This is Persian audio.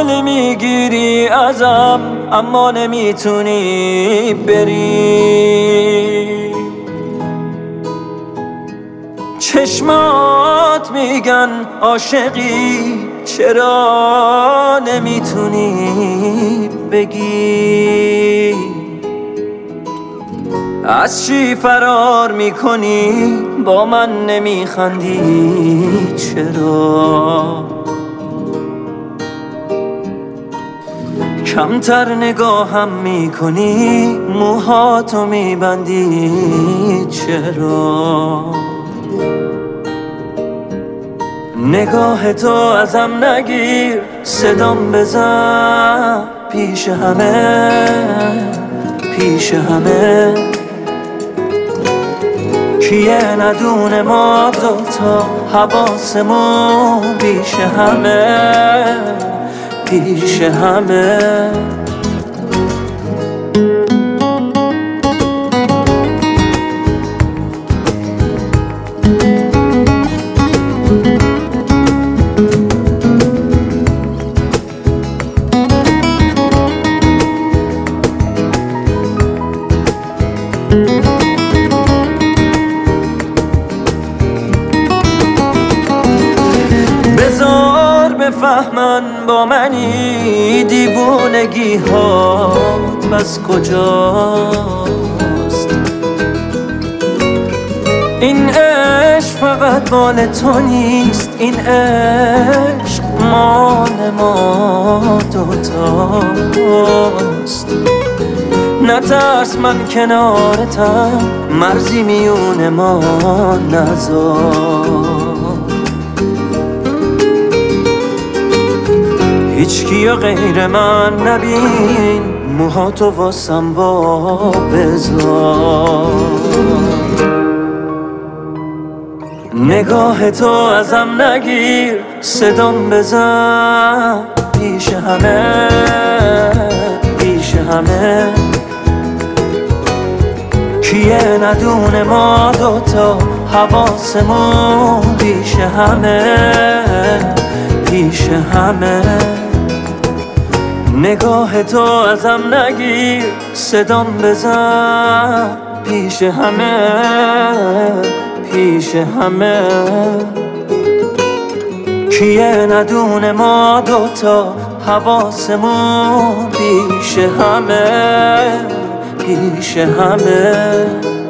حال میگیری ازم اما نمیتونی بری. چشمات میگن عاشقی چرا نمیتونی بگی. از چی فرار میکنی با من نمیخندی چرا. کمتر نگاهم میکنی موهاتو میبندی چرا. نگاه تو ازم نگیر صدام بزن پیش همه کیه ندونه ما دوتا حواسمون پیش همه. بذار بفهمن با منی دیوونگی هات بس کجاست. این عشق فقط مال تو نیست، این عشق مال ما دوتاست. نترس من کنارتم مرزی میون ما نذار. هیچ کیو غیر من نبین موهاتو واسم وا بذار. نگاه تو ازم نگیر صدام بزن پیش همه کیه ندونه ما دوتا حواسمون پیش همه. نگاه تو ازم نگیر صدام بزن پیش همه کیه ندونه ما دوتا حواسمون پیش همه.